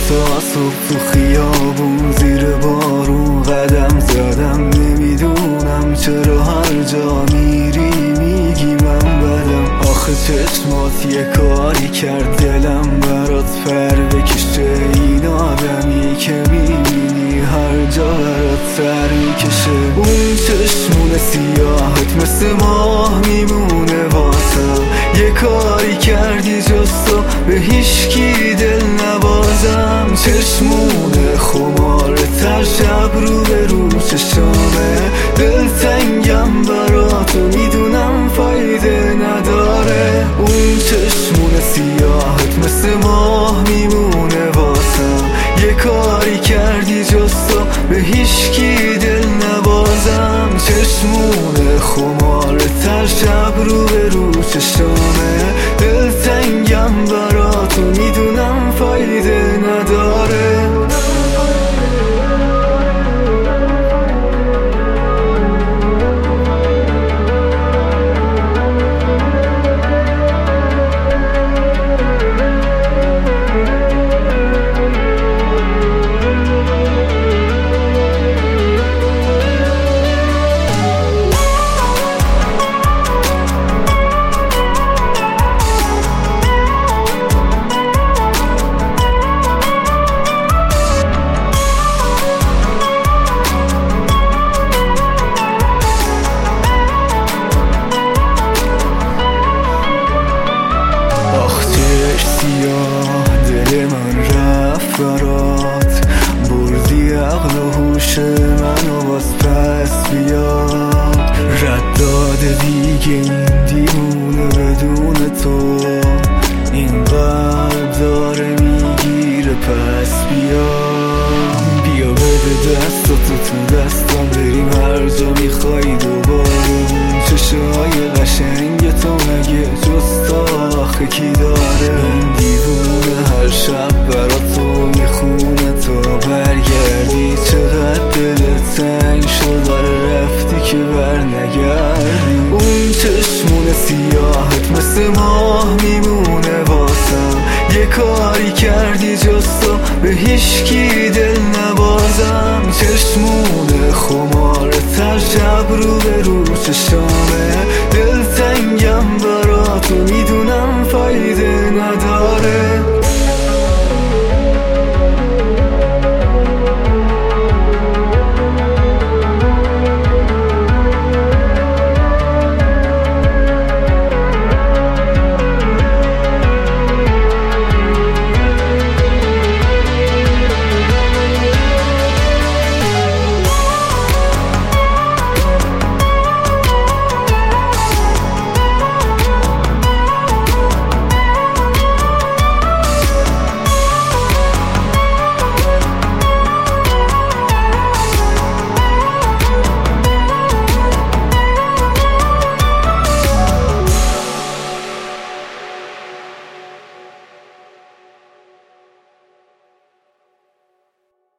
تا صبح تو خیابون زیر بارون قدم زدم، نمیدونم چرا هر جا میری میگی من بدم. آخه چشمات یه کاری کرد دلم برات پر بکشه، این آدمی که میبینی هر جا برات سر میکشه. اون چشمون سیاهت مثل ماه میمونه واسم، یه کاری کردی جز تو به هیچکی دل نبازم. چشمون خمار تر شب رو به رو چشامه، دل تنگم برا تو میدونم فایده نداره. اون چشمون سیاهت مثل ماه میمونه واسم، یه کاری کردی جز تو به هیچکی دل نبازم. چشمون خمار تر شب رو به رو چشامه، دل تنگم برا تو میدونم فایده نداره. دل من رفت برات، بردی عقل و هوش منو باز پس بیاد. رد داده دیگه این دیوونه بدون تو، این قلب داره میگیره پس بیا بده دستاتو تو دستم، بریم هر جا میخوای دوباره. چشمای قشنگ تو مگه جز تو آخه کی داره؟ این دیوونه هر شب برا تو میخونه تا برگردی. چقدر دلت تنگ شد آره رفتی که بر نگردی. اون چشمون سیاهت مثل ماه میمونه واسم، یه کاری کردی جز تو به هیچکی دل نبازم. چشمون خمار تر شب رو به رو